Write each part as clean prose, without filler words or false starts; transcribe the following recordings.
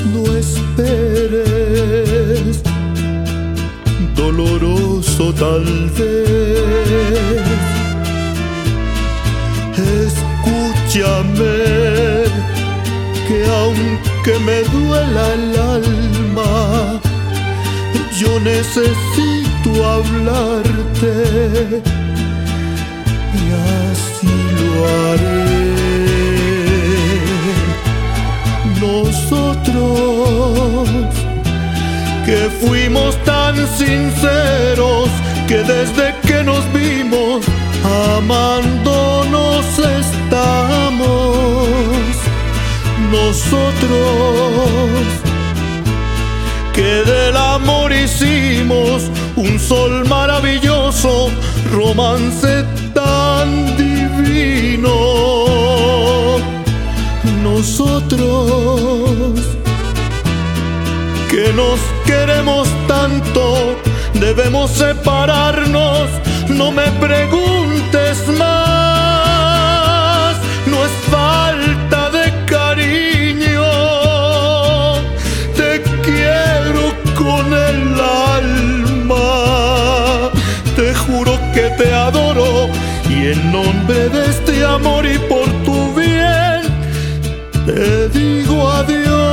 no esperes, doloroso tal vez. Escúchame, que aunque me duela el alma, yo necesito hablarte, y así lo haré. Nosotros que fuimos tan sinceros, que desde que nos vimos amándonos estamos. Nosotros que del amor hicimos un sol maravilloso, romance tan divino. Nosotros que nos queremos tanto, debemos separarnos. No me preguntes más, no es falta de cariño. Te quiero con el alma, te juro que te adoro, y en nombre de este amor y por tu bien, te digo adiós.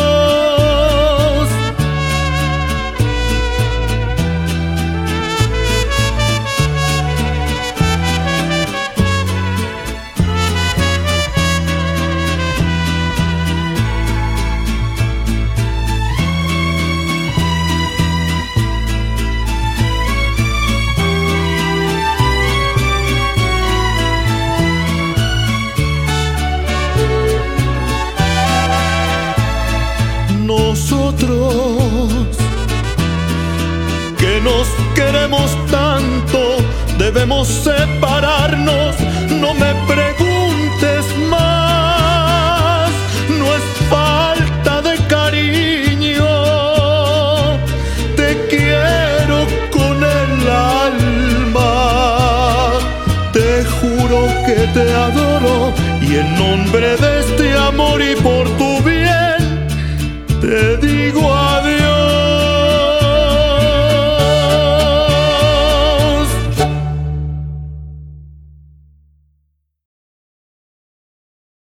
Nosotros que nos queremos tanto, debemos separarnos. No me preguntes más, no es falta de cariño. Te quiero con el alma, te juro que te adoro, y en nombre de este amor y por tu bien, te digo